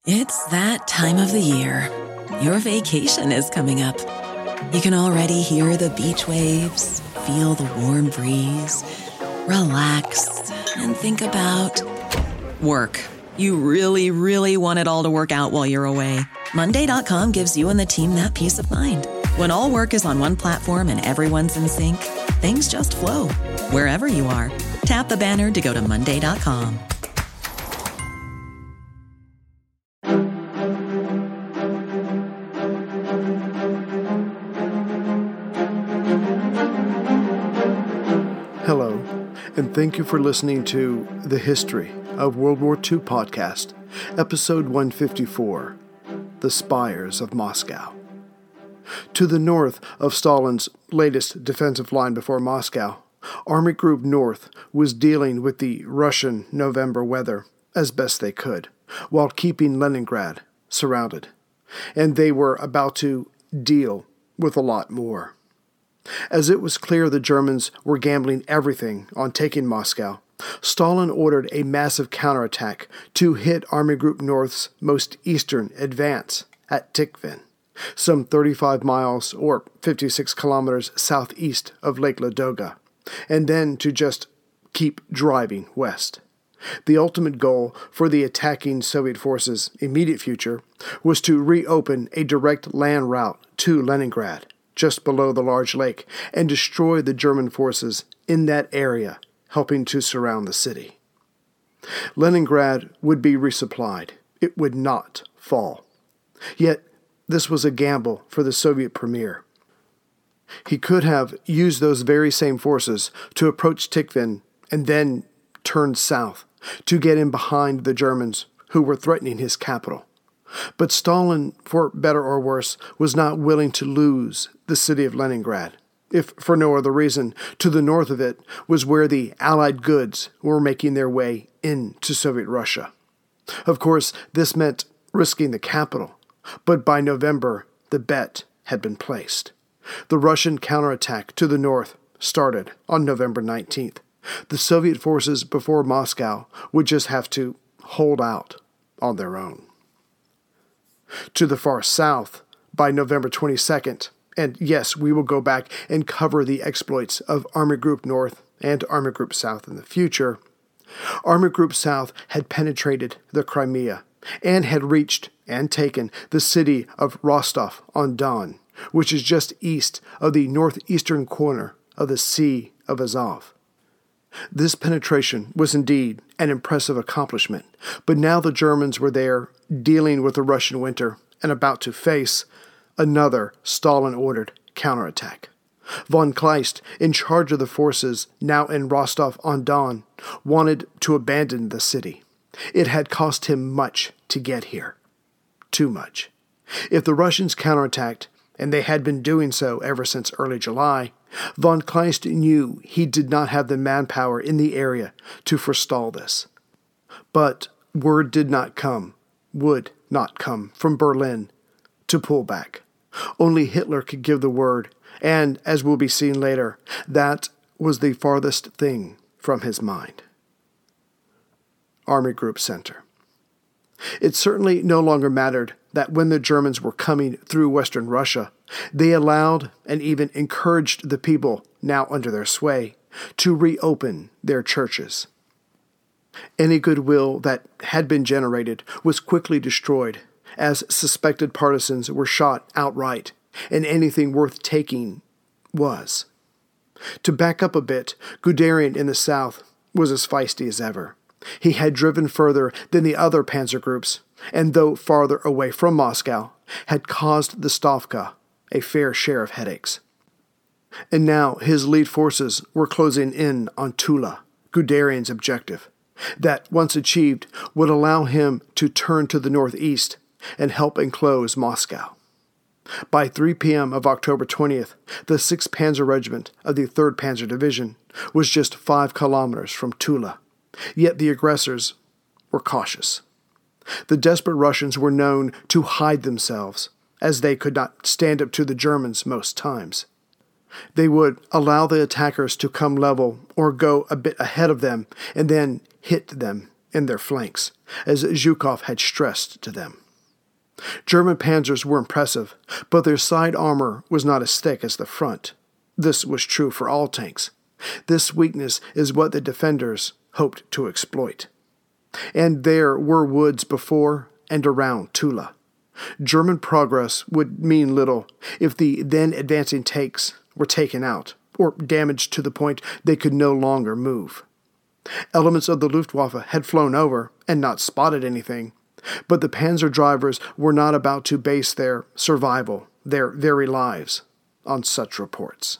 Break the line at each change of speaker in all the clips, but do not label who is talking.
It's that time of the year. Your vacation is coming up. You can already hear the beach waves, feel the warm breeze, relax, and think about work. You really, really want it all to work out while you're away. Monday.com gives you and the team that peace of mind. When all work is on one platform and everyone's in sync, things just flow. Wherever you are, tap the banner to go to Monday.com.
Hello, and thank you for listening to The History of World War II podcast, episode 154, The Spires of Moscow. To the north of Stalin's latest defensive line before Moscow, Army Group North was dealing with the Russian November weather as best they could, while keeping Leningrad surrounded. And they were about to deal with a lot more. As it was clear the Germans were gambling everything on taking Moscow, Stalin ordered a massive counterattack to hit Army Group North's most eastern advance at Tikhvin, some 35 miles or 56 kilometers southeast of Lake Ladoga, and then to just keep driving west. The ultimate goal for the attacking Soviet forces' immediate future was to reopen a direct land route to Leningrad, just below the large lake, and destroy the German forces in that area, helping to surround the city. Leningrad would be resupplied. It would not fall. Yet, this was a gamble for the Soviet premier. He could have used those very same forces to approach Tikhvin and then turned south to get in behind the Germans who were threatening his capital. But Stalin, for better or worse, was not willing to lose the city of Leningrad, if for no other reason. To the north of it was where the Allied goods were making their way into Soviet Russia. Of course, this meant risking the capital, but by November, the bet had been placed. The Russian counterattack to the north started on November 19th. The Soviet forces before Moscow would just have to hold out on their own. To the far south, by November 22nd, and yes, we will go back and cover the exploits of Army Group North and Army Group South in the future, Army Group South had penetrated the Crimea and had reached and taken the city of Rostov-on-Don, which is just east of the northeastern corner of the Sea of Azov. This penetration was indeed an impressive accomplishment, but now the Germans were there, dealing with the Russian winter and about to face another Stalin-ordered counterattack. Von Kleist, in charge of the forces now in Rostov-on-Don, wanted to abandon the city. It had cost him much to get here. Too much. If the Russians counterattacked, and they had been doing so ever since early July, von Kleist knew he did not have the manpower in the area to forestall this. But word would not come from Berlin to pull back. Only Hitler could give the word, and, as will be seen later, that was the farthest thing from his mind. Army Group Center. It certainly no longer mattered that when the Germans were coming through Western Russia, they allowed and even encouraged the people now under their sway to reopen their churches. Any goodwill that had been generated was quickly destroyed as suspected partisans were shot outright, and anything worth taking was. To back up a bit, Guderian in the south was as feisty as ever. He had driven further than the other panzer groups, and though farther away from Moscow, had caused the Stavka a fair share of headaches. And now his lead forces were closing in on Tula, Guderian's objective, that, once achieved, would allow him to turn to the northeast and help enclose Moscow. By 3 p.m. of October 20th, the 6th Panzer Regiment of the 3rd Panzer Division was just 5 kilometers from Tula, yet the aggressors were cautious. The desperate Russians were known to hide themselves, as they could not stand up to the Germans most times. They would allow the attackers to come level or go a bit ahead of them and then hit them in their flanks, as Zhukov had stressed to them. German panzers were impressive, but their side armor was not as thick as the front. This was true for all tanks. This weakness is what the defenders hoped to exploit. And there were woods before and around Tula. German progress would mean little if the then advancing tanks were taken out or damaged to the point they could no longer move. Elements of the Luftwaffe had flown over and not spotted anything, but the panzer drivers were not about to base their survival, their very lives, on such reports.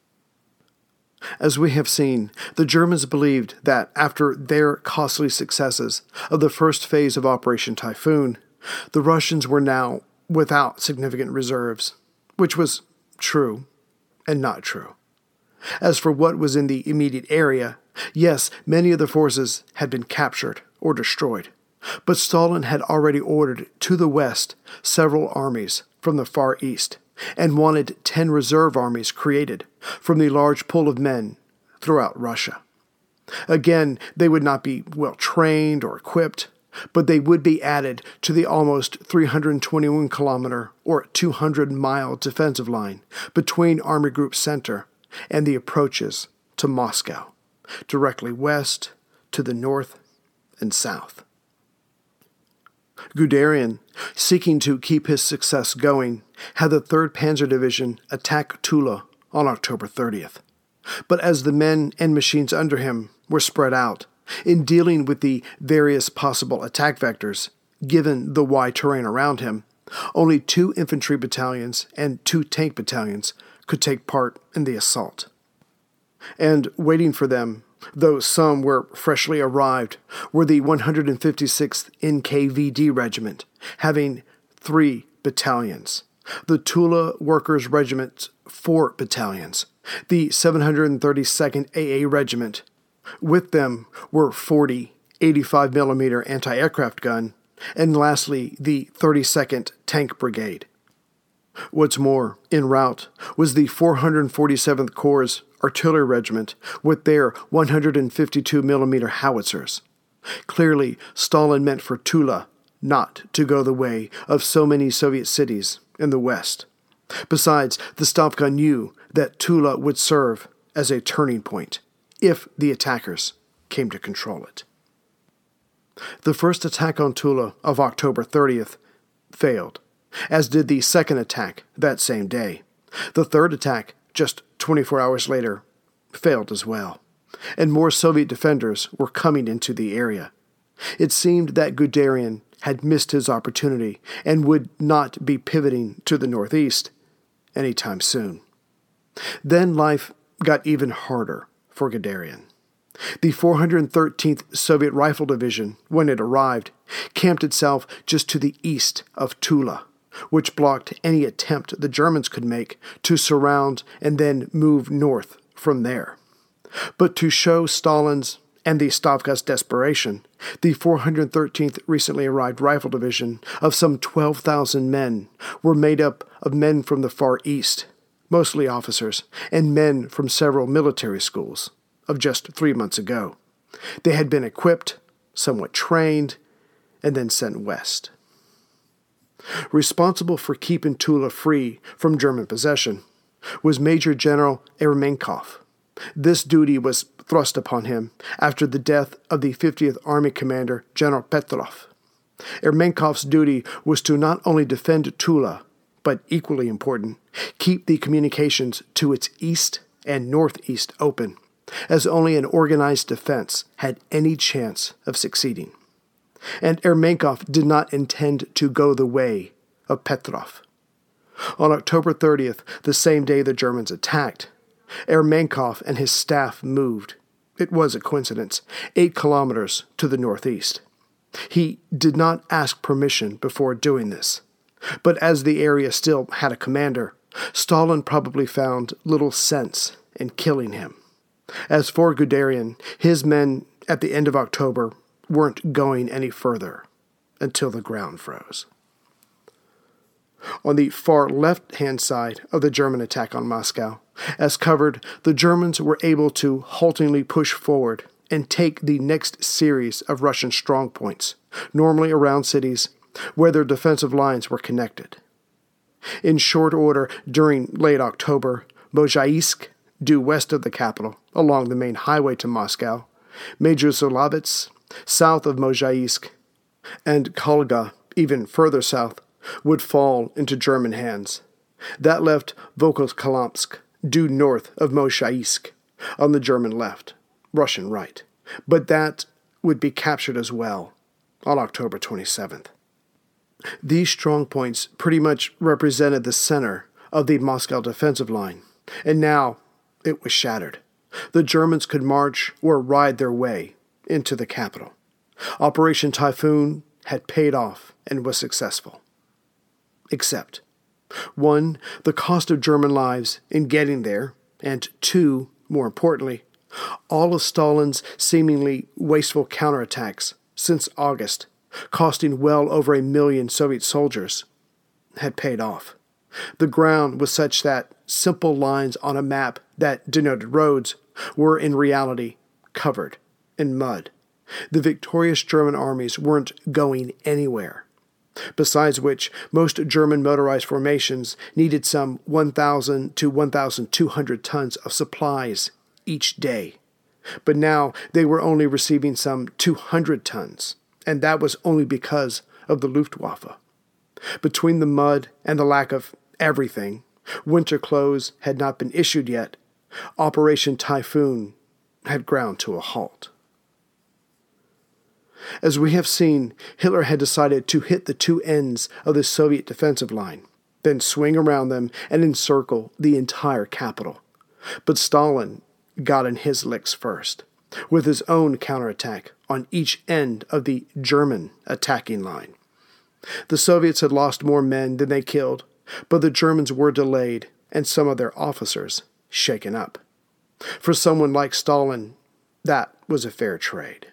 As we have seen, the Germans believed that after their costly successes of the first phase of Operation Typhoon, the Russians were now without significant reserves, which was true and not true. As for what was in the immediate area, yes, many of the forces had been captured or destroyed, but Stalin had already ordered to the west several armies from the Far East and wanted 10 reserve armies created from the large pool of men throughout Russia. Again, they would not be well trained or equipped, but they would be added to the almost 321-kilometer or 200-mile defensive line between Army Group Center and the approaches to Moscow, directly west, to the north, and south. Guderian, seeking to keep his success going, had the 3rd Panzer Division attack Tula on October 30th. But as the men and machines under him were spread out, in dealing with the various possible attack vectors, given the wide terrain around him, only 2 infantry battalions and 2 tank battalions could take part in the assault. And waiting for them, though some were freshly arrived, were the 156th NKVD Regiment, having 3 battalions, the Tula Workers Regiment 4 battalions, the 732nd AA Regiment. With them were 40 85mm anti-aircraft gun, and lastly the 32nd Tank Brigade. What's more, en route was the 447th Corps Artillery Regiment with their 152mm howitzers. Clearly, Stalin meant for Tula not to go the way of so many Soviet cities in the West. Besides, the Stavka knew that Tula would serve as a turning point if the attackers came to control it. The first attack on Tula of October 30th failed, as did the second attack that same day. The third attack, just 24 hours later, failed as well, and more Soviet defenders were coming into the area. It seemed that Guderian had missed his opportunity and would not be pivoting to the northeast anytime soon. Then life got even harder for Guderian. The 413th Soviet Rifle Division, when it arrived, camped itself just to the east of Tula, which blocked any attempt the Germans could make to surround and then move north from there. But to show Stalin's and the Stavka's desperation, the 413th recently arrived Rifle Division of some 12,000 men were made up of men from the Far East, mostly officers, and men from several military schools of just 3 months ago. They had been equipped, somewhat trained, and then sent west. Responsible for keeping Tula free from German possession was Major General Eremenkov. This duty was thrust upon him after the death of the 50th Army Commander General Petrov. Eremenkov's duty was to not only defend Tula, but equally important, keep the communications to its east and northeast open, as only an organized defense had any chance of succeeding. And Eremenkov did not intend to go the way of Petrov. On October 30th, the same day the Germans attacked, Eremenkov and his staff moved, it was a coincidence, 8 kilometers to the northeast. He did not ask permission before doing this, but as the area still had a commander, Stalin probably found little sense in killing him. As for Guderian, his men at the end of October weren't going any further until the ground froze. On the far left-hand side of the German attack on Moscow, as covered, the Germans were able to haltingly push forward and take the next series of Russian strongpoints, normally around cities where their defensive lines were connected. In short order, during late October, Mozhaisk, due west of the capital, along the main highway to Moscow, Major Zulavets, south of Mozhaisk, and Kolga, even further south, would fall into German hands. That left Volkokolamsk, due north of Mozhaisk, on the German left, Russian right. But that would be captured as well on October 27th. These strongpoints pretty much represented the center of the Moscow defensive line, and now it was shattered. The Germans could march or ride their way into the capital. Operation Typhoon had paid off and was successful. Except, 1, the cost of German lives in getting there, and 2, more importantly, all of Stalin's seemingly wasteful counterattacks since August, costing well over 1 million Soviet soldiers, had paid off. The ground was such that simple lines on a map that denoted roads were in reality covered in mud. The victorious German armies weren't going anywhere. Besides which, most German motorized formations needed some 1,000 to 1,200 tons of supplies each day. But now they were only receiving some 200 tons, and that was only because of the Luftwaffe. Between the mud and the lack of everything, winter clothes had not been issued yet. Operation Typhoon had ground to a halt. As we have seen, Hitler had decided to hit the two ends of the Soviet defensive line, then swing around them and encircle the entire capital. But Stalin got in his licks first, with his own counterattack on each end of the German attacking line. The Soviets had lost more men than they killed, but the Germans were delayed and some of their officers shaken up. For someone like Stalin, that was a fair trade.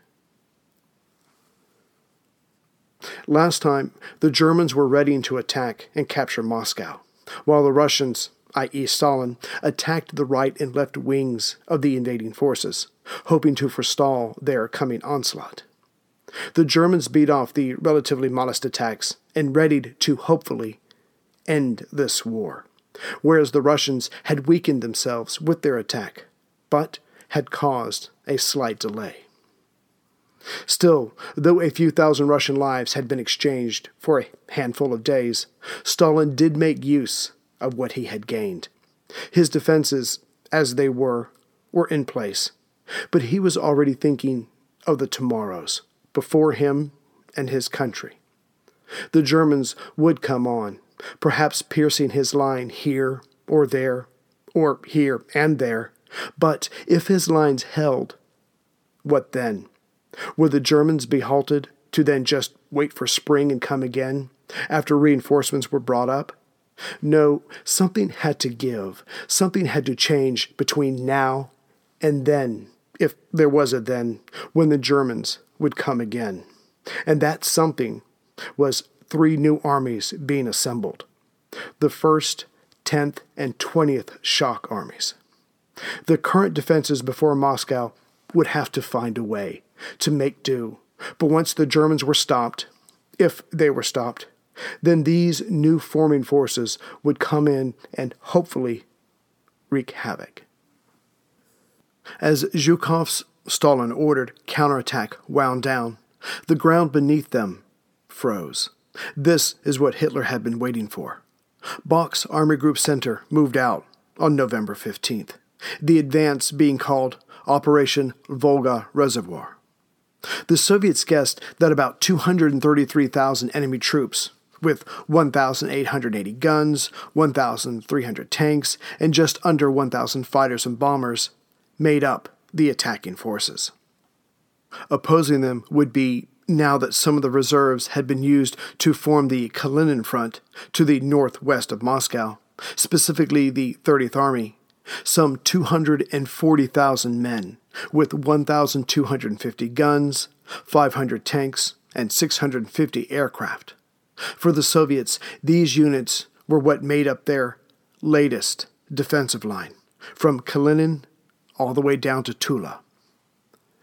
Last time, the Germans were readying to attack and capture Moscow, while the Russians, i.e. Stalin, attacked the right and left wings of the invading forces, hoping to forestall their coming onslaught. The Germans beat off the relatively modest attacks and readied to hopefully end this war, whereas the Russians had weakened themselves with their attack, but had caused a slight delay. Still, though a few thousand Russian lives had been exchanged for a handful of days, Stalin did make use of what he had gained. His defenses, as they were in place, but he was already thinking of the tomorrows before him and his country. The Germans would come on, perhaps piercing his line here or there, or here and there, but if his lines held, what then? Would the Germans be halted to then just wait for spring and come again after reinforcements were brought up? No, something had to give. Something had to change between now and then, if there was a then, when the Germans would come again. And that something was 3 new armies being assembled. The 1st, 10th, and 20th Shock armies. The current defenses before Moscow would have to find a way to make do. But once the Germans were stopped, if they were stopped, then these new forming forces would come in and hopefully wreak havoc. As Zhukov's Stalin-ordered counterattack wound down, the ground beneath them froze. This is what Hitler had been waiting for. Bok's Army Group Center moved out on November 15th, the advance being called Operation Volga Reservoir. The Soviets guessed that about 233,000 enemy troops, with 1,880 guns, 1,300 tanks, and just under 1,000 fighters and bombers, made up the attacking forces. Opposing them would be, now that some of the reserves had been used to form the Kalinin Front to the northwest of Moscow, specifically the 30th Army, some 240,000 men, with 1,250 guns, 500 tanks, and 650 aircraft. For the Soviets, these units were what made up their latest defensive line, from Kalinin all the way down to Tula.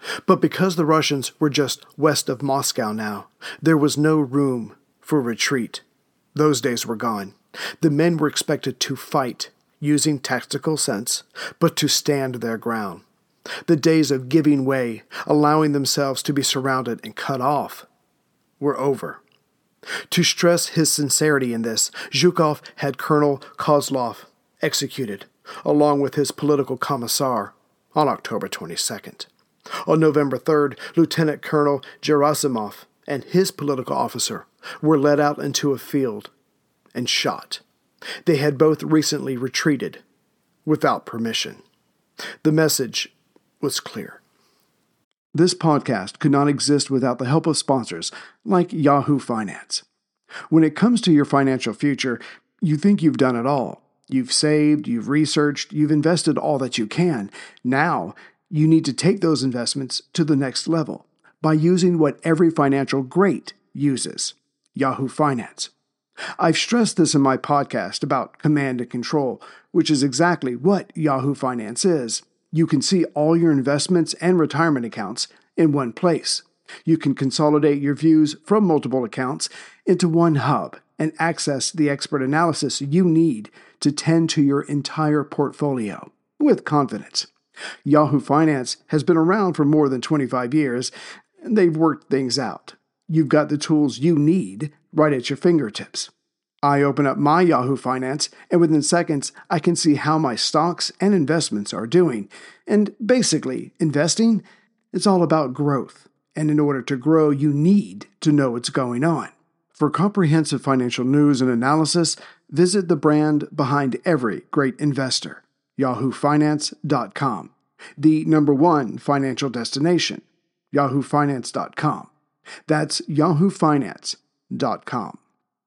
But because the Russians were just west of Moscow now, there was no room for retreat. Those days were gone. The men were expected to fight, using tactical sense, but to stand their ground. The days of giving way, allowing themselves to be surrounded and cut off, were over. To stress his sincerity in this, Zhukov had Colonel Kozlov executed, along with his political commissar, on October 22nd. On November 3rd, Lieutenant Colonel Gerasimov and his political officer were led out into a field and shot. They had both recently retreated without permission. The message was clear. This podcast could not exist without the help of sponsors like Yahoo Finance. When it comes to your financial future, you think you've done it all. You've saved, you've researched, you've invested all that you can. Now, you need to take those investments to the next level by using what every financial great uses, Yahoo Finance. I've stressed this in my podcast about command and control, which is exactly what Yahoo Finance is. You can see all your investments and retirement accounts in one place. You can consolidate your views from multiple accounts into one hub and access the expert analysis you need to tend to your entire portfolio with confidence. Yahoo Finance has been around for more than 25 years, and they've worked things out. You've got the tools you need right at your fingertips. I open up my Yahoo Finance, and within seconds, I can see how my stocks and investments are doing. And basically, investing is all about growth. And in order to grow, you need to know what's going on. For comprehensive financial news and analysis, visit the brand behind every great investor, yahoofinance.com. The #1 financial destination, yahoofinance.com. That's yahoofinance.com.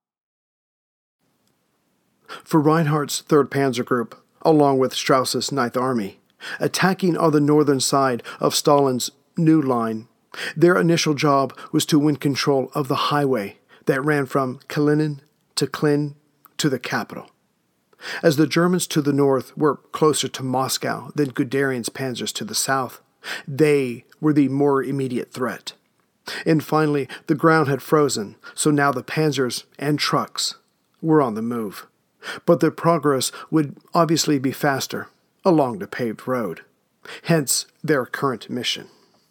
For Reinhardt's 3rd Panzer Group, along with Strauss's 9th Army, attacking on the northern side of Stalin's new line, their initial job was to win control of the highway that ran from Kalinin to Klin to the capital. As the Germans to the north were closer to Moscow than Guderian's panzers to the south, they were the more immediate threat. And finally, the ground had frozen, so now the panzers and trucks were on the move. But their progress would obviously be faster along the paved road, hence their current mission.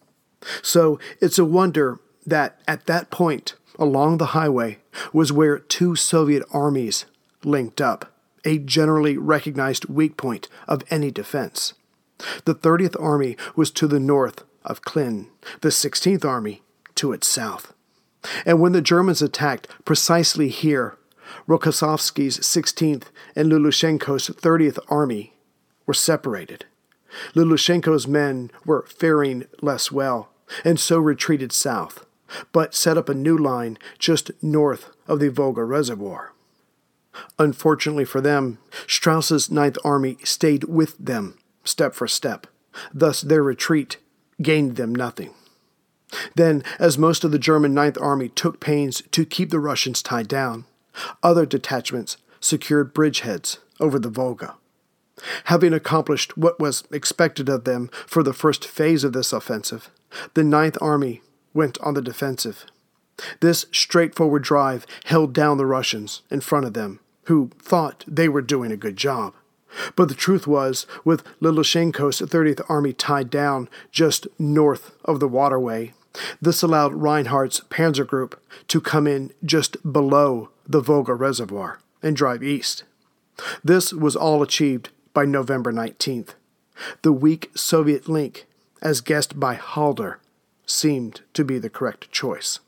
So it's a wonder that at that point along the highway was where 2 Soviet armies linked up, a generally recognized weak point of any defense. The 30th Army was to the north of Klin, the 16th Army to its south. And when the Germans attacked precisely here, Rokossovsky's 16th and Lulushenko's 30th Army were separated. Lulushenko's men were faring less well, and so retreated south, but set up a new line just north of the Volga Reservoir. Unfortunately for them, Strauss's 9th Army stayed with them step for step. Thus their retreat gained them nothing. Then, as most of the German 9th Army took pains to keep the Russians tied down, other detachments secured bridgeheads over the Volga. Having accomplished what was expected of them for the first phase of this offensive, the 9th Army went on the defensive. This straightforward drive held down the Russians in front of them, who thought they were doing a good job. But the truth was, with Lulushenko's 30th Army tied down just north of the waterway, this allowed Reinhardt's Panzer Group to come in just below the Volga Reservoir and drive east. This was all achieved by November 19th. The weak Soviet link, as guessed by Halder, seemed to be the correct choice.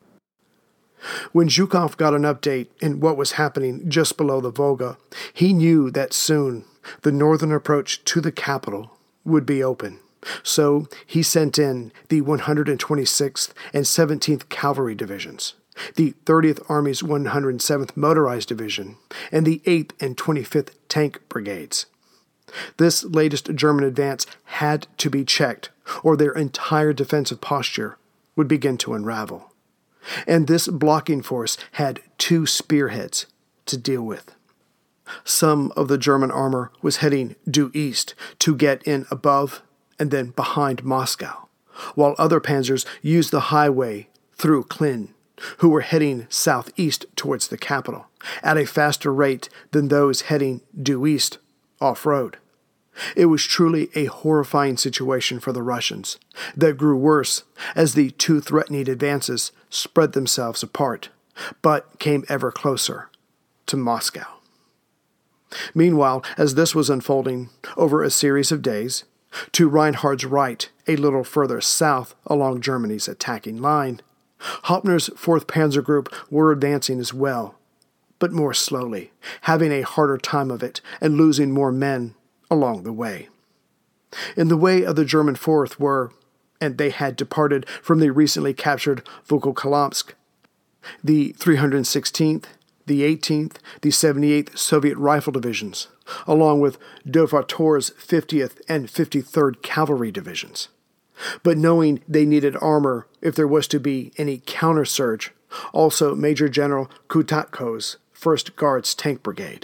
When Zhukov got an update in what was happening just below the Volga, he knew that soon the northern approach to the capital would be open. So he sent in the 126th and 17th Cavalry Divisions, the 30th Army's 107th Motorized Division, and the 8th and 25th Tank Brigades. This latest German advance had to be checked, or their entire defensive posture would begin to unravel. And this blocking force had 2 spearheads to deal with. Some of the German armor was heading due east to get in above and then behind Moscow, while other panzers used the highway through Klin, who were heading southeast towards the capital, at a faster rate than those heading due east off-road. It was truly a horrifying situation for the Russians that grew worse as the two threatening advances spread themselves apart, but came ever closer to Moscow. Meanwhile, as this was unfolding over a series of days, to Reinhardt's right, a little further south along Germany's attacking line, Hauptner's 4th Panzer Group were advancing as well, but more slowly, having a harder time of it and losing more men along the way. In the way of the German 4th were, and they had departed from the recently captured Volkokolamsk, the 316th, the 18th, the 78th Soviet Rifle Divisions, along with Dovautor's 50th and 53rd Cavalry Divisions. But knowing they needed armor if there was to be any counter-surge, also Major General Kutatko's 1st Guards Tank Brigade.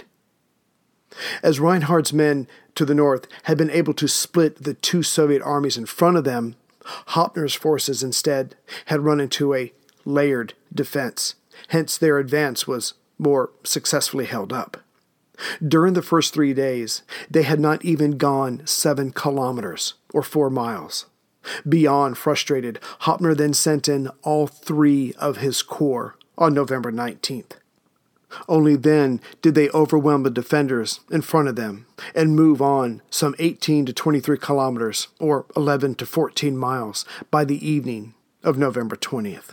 As Reinhardt's men to the north had been able to split the two Soviet armies in front of them, Hauptner's forces instead had run into a layered defense, hence their advance was more successfully held up. During the first 3 days, they had not even gone 7 kilometers, or 4 miles. Beyond frustrated, Hauptner then sent in all 3 of his corps on November 19th. Only then did they overwhelm the defenders in front of them and move on some 18 to 23 kilometers, or 11 to 14 miles, by the evening of November 20th.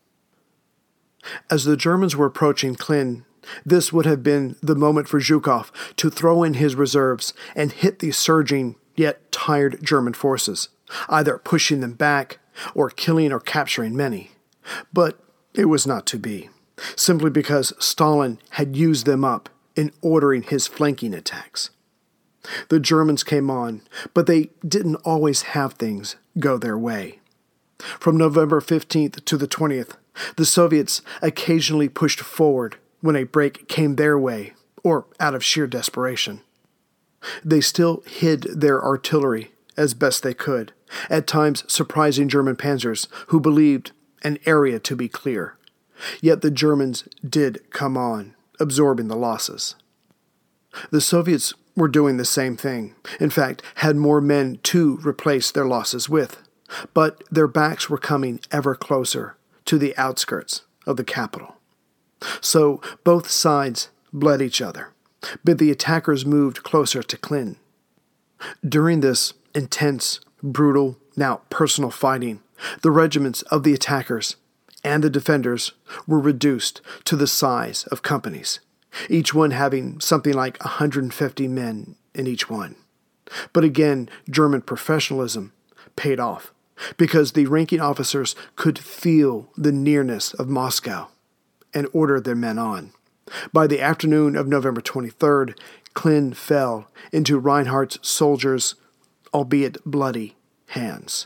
As the Germans were approaching Klin, this would have been the moment for Zhukov to throw in his reserves and hit the surging yet tired German forces, either pushing them back or killing or capturing many. But it was not to be, simply because Stalin had used them up in ordering his flanking attacks. The Germans came on, but they didn't always have things go their way. From November 15th to the 20th, the Soviets occasionally pushed forward when a break came their way or out of sheer desperation. They still hid their artillery as best they could, at times surprising German panzers who believed an area to be clear. Yet the Germans did come on, absorbing the losses. The Soviets were doing the same thing, in fact, had more men to replace their losses with, but their backs were coming ever closer to the outskirts of the capital. So both sides bled each other, but the attackers moved closer to Klin. During this intense, brutal, now personal fighting, the regiments of the attackers and the defenders were reduced to the size of companies, each one having something like 150 men in each one. But again, German professionalism paid off, because the ranking officers could feel the nearness of Moscow and ordered their men on. By the afternoon of November 23rd, Klin fell into Reinhardt's soldiers' albeit bloody hands.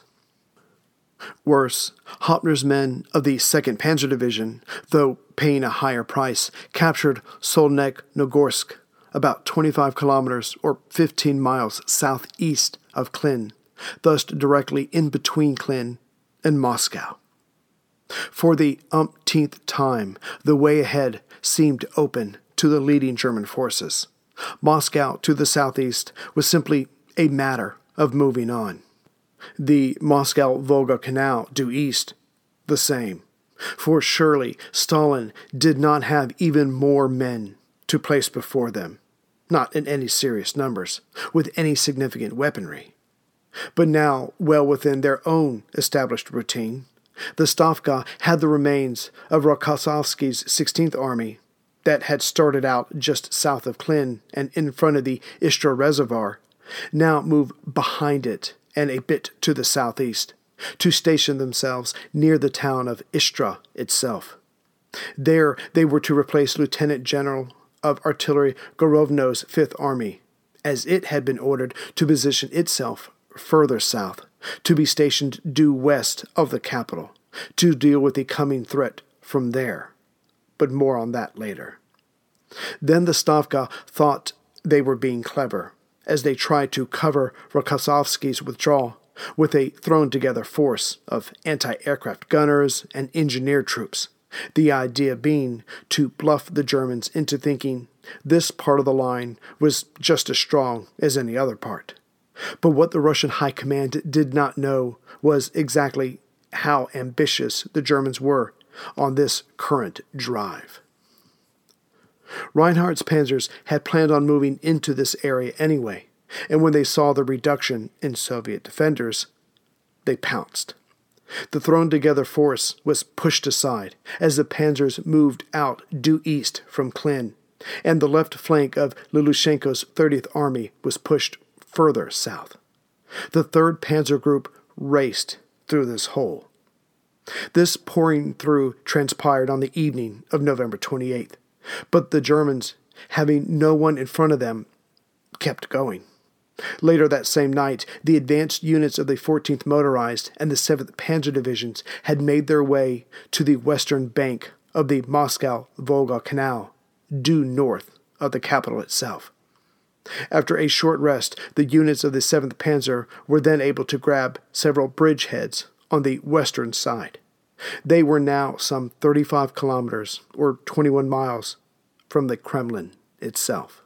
Worse, Hauptner's men of the 2nd Panzer Division, though paying a higher price, captured Solnech-Nogorsk, about 25 kilometers or 15 miles southeast of Klin, thus directly in between Klin and Moscow. For the umpteenth time, the way ahead seemed open to the leading German forces. Moscow to the southeast was simply a matter of moving on. The Moscow-Volga Canal due east, the same. For surely Stalin did not have even more men to place before them, not in any serious numbers, with any significant weaponry. But now, well within their own established routine, the Stavka had the remains of Rokossovsky's 16th Army that had started out just south of Klin and in front of the Istra Reservoir, now move behind it and a bit to the southeast, to station themselves near the town of Istra itself. There they were to replace Lieutenant General of Artillery Gorovno's 5th Army, as it had been ordered to position itself further south, to be stationed due west of the capital, to deal with the coming threat from there. But more on that later. Then the Stavka thought they were being clever, as they tried to cover Rokossovsky's withdrawal with a thrown-together force of anti-aircraft gunners and engineer troops, the idea being to bluff the Germans into thinking this part of the line was just as strong as any other part. But what the Russian High Command did not know was exactly how ambitious the Germans were on this current drive. Reinhardt's panzers had planned on moving into this area anyway, and when they saw the reduction in Soviet defenders, they pounced. The thrown-together force was pushed aside as the panzers moved out due east from Klin, and the left flank of Lilushenko's 30th Army was pushed further south. The 3rd Panzer Group raced through this hole. This pouring through transpired on the evening of November 28th, but the Germans, having no one in front of them, kept going. Later that same night, the advanced units of the 14th Motorized and the 7th Panzer Divisions had made their way to the western bank of the Moscow-Volga Canal, due north of the capital itself. After a short rest, the units of the 7th Panzer were then able to grab several bridgeheads on the western side. They were now some 35 kilometers, or 21 miles, from the Kremlin itself.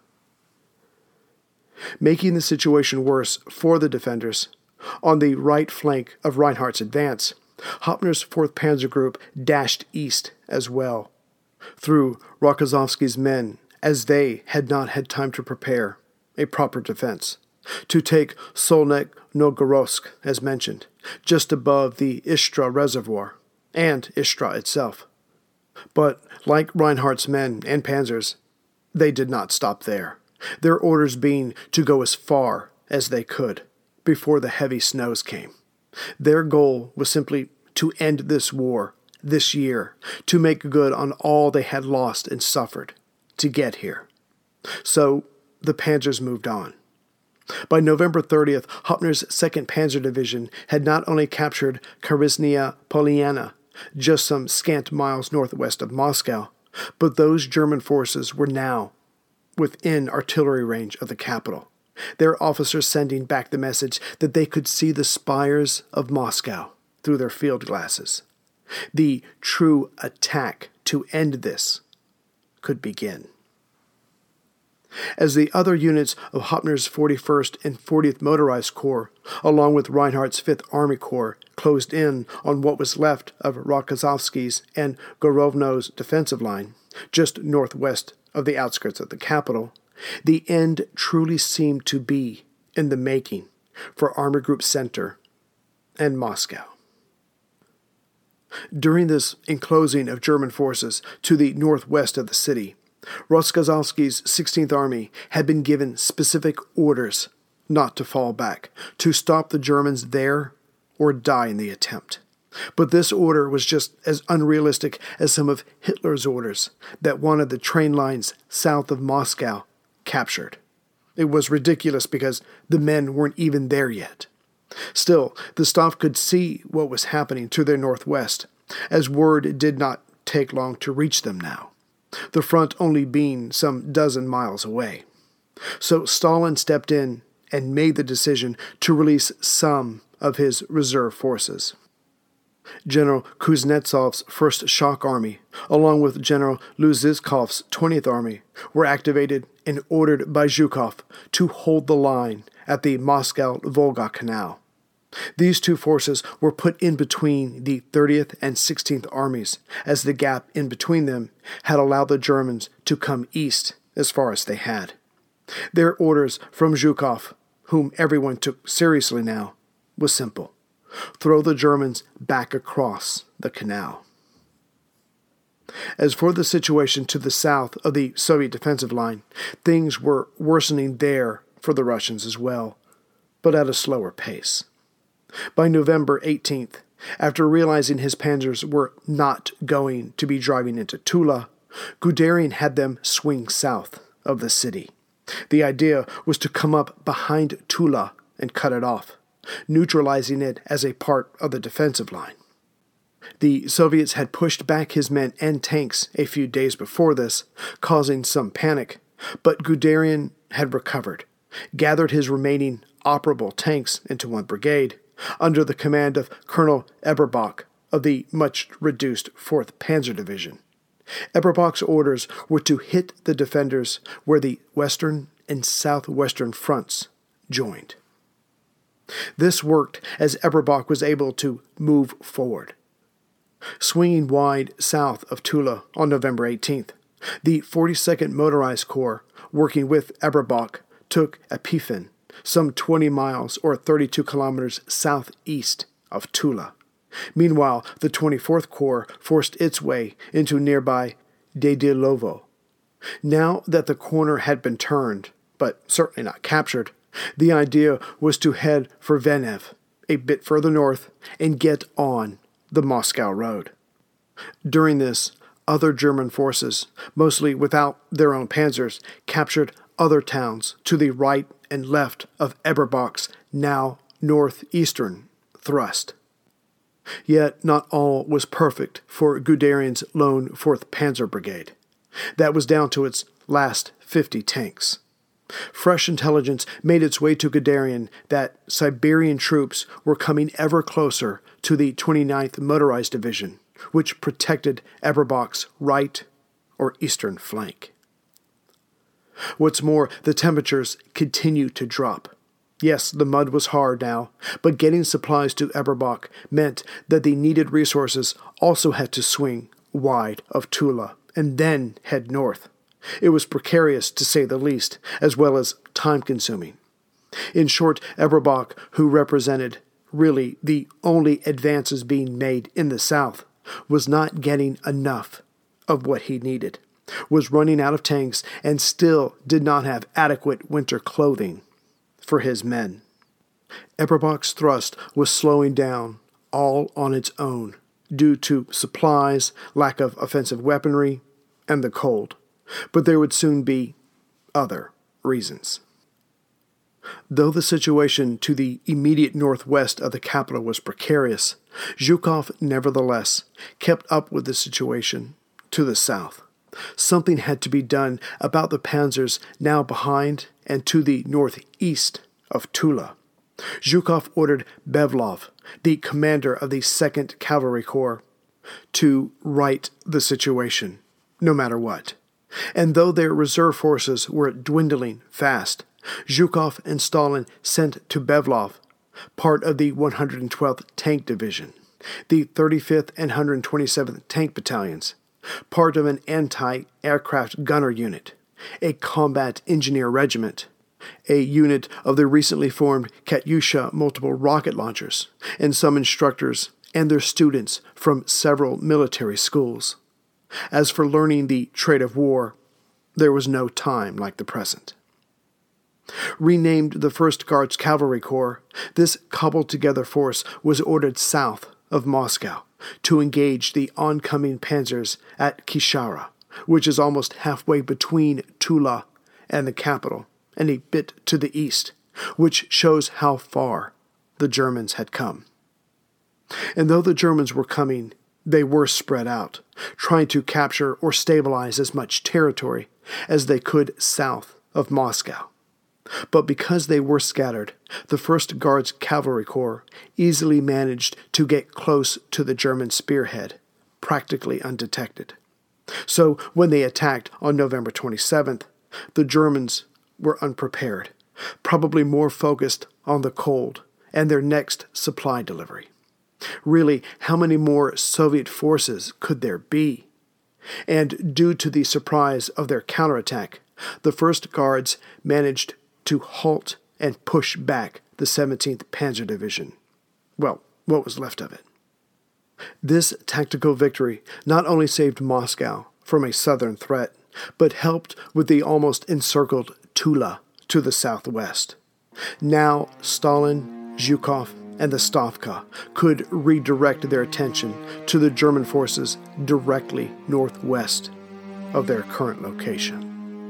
Making the situation worse for the defenders, on the right flank of Reinhardt's advance, Hoppner's 4th Panzer Group dashed east as well, through Rokossovsky's men, as they had not had time to prepare a proper defense, to take Solnek-Novgorodsk, as mentioned, just above the Istra Reservoir, and Istra itself. But, like Reinhardt's men and panzers, they did not stop there, their orders being to go as far as they could before the heavy snows came. Their goal was simply to end this war this year, to make good on all they had lost and suffered to get here. So the panzers moved on. By November 30th, Hoppner's 2nd Panzer Division had not only captured Krasnaya Polyana, just some scant miles northwest of Moscow, but those German forces were now within artillery range of the capital, their officers sending back the message that they could see the spires of Moscow through their field glasses. The true attack to end this could begin. As the other units of Hoppner's 41st and 40th Motorized Corps, along with Reinhardt's 5th Army Corps, closed in on what was left of Rokossovsky's and Gorovno's defensive line, just northwest of the outskirts of the capital, the end truly seemed to be in the making for Army Group Center and Moscow. During this enclosing of German forces to the northwest of the city, Rokossovsky's 16th Army had been given specific orders not to fall back, to stop the Germans there or die in the attempt. But this order was just as unrealistic as some of Hitler's orders that wanted the train lines south of Moscow captured. It was ridiculous because the men weren't even there yet. Still, the Staff could see what was happening to their northwest, as word did not take long to reach them now, the front only being some dozen miles away. So Stalin stepped in and made the decision to release some of his reserve forces. General Kuznetsov's 1st Shock Army, along with General Luziskov's 20th Army, were activated and ordered by Zhukov to hold the line at the Moscow-Volga Canal. These two forces were put in between the 30th and 16th Armies, as the gap in between them had allowed the Germans to come east as far as they had. Their orders from Zhukov, whom everyone took seriously now, was simple: throw the Germans back across the canal. As for the situation to the south of the Soviet defensive line, things were worsening there for the Russians as well, but at a slower pace. By November 18th, after realizing his panzers were not going to be driving into Tula, Guderian had them swing south of the city. The idea was to come up behind Tula and cut it off, neutralizing it as a part of the defensive line. The Soviets had pushed back his men and tanks a few days before this, causing some panic, but Guderian had recovered, gathered his remaining operable tanks into one brigade, under the command of Colonel Eberbach of the much-reduced 4th Panzer Division. Eberbach's orders were to hit the defenders where the western and southwestern fronts joined. This worked as Eberbach was able to move forward. Swinging wide south of Tula on November 18th, the 42nd Motorized Corps, working with Eberbach, took Epiphan, some 20 miles or 32 kilometers southeast of Tula. Meanwhile, the 24th Corps forced its way into nearby Dedilovo. Now that the corner had been turned, but certainly not captured, the idea was to head for Venev, a bit further north, and get on the Moscow road. During this, other German forces, mostly without their own panzers, captured other towns to the right and left of Eberbach's now northeastern thrust. Yet not all was perfect for Guderian's lone 4th Panzer Brigade. That was down to its last 50 tanks. Fresh intelligence made its way to Guderian that Siberian troops were coming ever closer to the 29th Motorized Division, which protected Eberbach's right or eastern flank. What's more, the temperatures continued to drop. Yes, the mud was hard now, but getting supplies to Eberbach meant that the needed resources also had to swing wide of Tula and then head north. It was precarious, to say the least, as well as time-consuming. In short, Eberbach, who represented really the only advances being made in the south, was not getting enough of what he needed, was running out of tanks, and still did not have adequate winter clothing for his men. Eberbach's thrust was slowing down all on its own due to supplies, lack of offensive weaponry, and the cold. But there would soon be other reasons. Though the situation to the immediate northwest of the capital was precarious, Zhukov nevertheless kept up with the situation to the south. Something had to be done about the panzers now behind and to the northeast of Tula. Zhukov ordered Bevlov, the commander of the 2nd Cavalry Corps, to right the situation, no matter what. And though their reserve forces were dwindling fast, Zhukov and Stalin sent to Bevlov part of the 112th Tank Division, the 35th and 127th Tank Battalions, part of an anti-aircraft gunner unit, a combat engineer regiment, a unit of the recently formed Katyusha multiple rocket launchers, and some instructors and their students from several military schools. As for learning the trade of war, there was no time like the present. Renamed the 1st Guards Cavalry Corps, this cobbled-together force was ordered south of Moscow to engage the oncoming panzers at Kishara, which is almost halfway between Tula and the capital, and a bit to the east, which shows how far the Germans had come. And though the Germans were coming, they were spread out, trying to capture or stabilize as much territory as they could south of Moscow. But because they were scattered, the 1st Guards Cavalry Corps easily managed to get close to the German spearhead, practically undetected. So when they attacked on November 27th, the Germans were unprepared, probably more focused on the cold and their next supply delivery. Really, how many more Soviet forces could there be? And due to the surprise of their counterattack, the 1st Guards managed to halt and push back the 17th Panzer Division. Well, what was left of it. This tactical victory not only saved Moscow from a southern threat, but helped with the almost encircled Tula to the southwest. Now Stalin, Zhukov, and the Stavka could redirect their attention to the German forces directly northwest of their current location.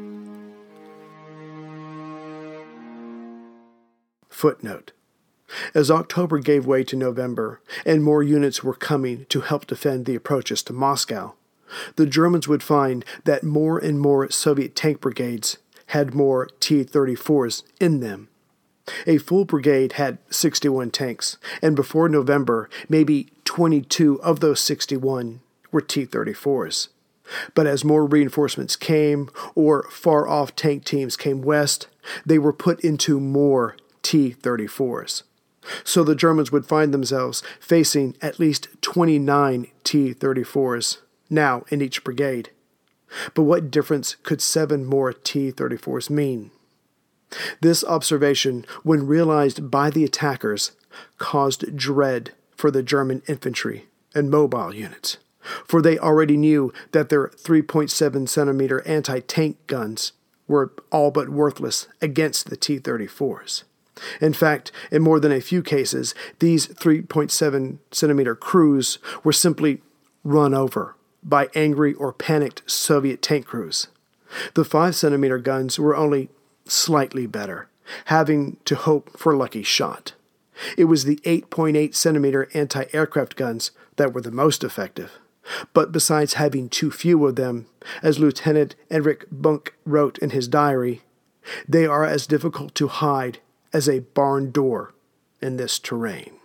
Footnote: as October gave way to November and more units were coming to help defend the approaches to Moscow, the Germans would find that more and more Soviet tank brigades had more T-34s in them A full brigade had 61 tanks, and before November, maybe 22 of those 61 were T-34s. But as more reinforcements came, or far-off tank teams came west, they were put into more T-34s. So the Germans would find themselves facing at least 29 T-34s, now in each brigade. But what difference could 7 more T-34s mean? This observation, when realized by the attackers, caused dread for the German infantry and mobile units, for they already knew that their 3.7-centimeter anti-tank guns were all but worthless against the T-34s. In fact, in more than a few cases, these 3.7-centimeter crews were simply run over by angry or panicked Soviet tank crews. The 5-centimeter guns were only slightly better, having to hope for lucky shot. It was the 8.8-centimeter anti-aircraft guns that were the most effective. But besides having too few of them, as Lieutenant Enric Bunk wrote in his diary, they are as difficult to hide as a barn door in this terrain.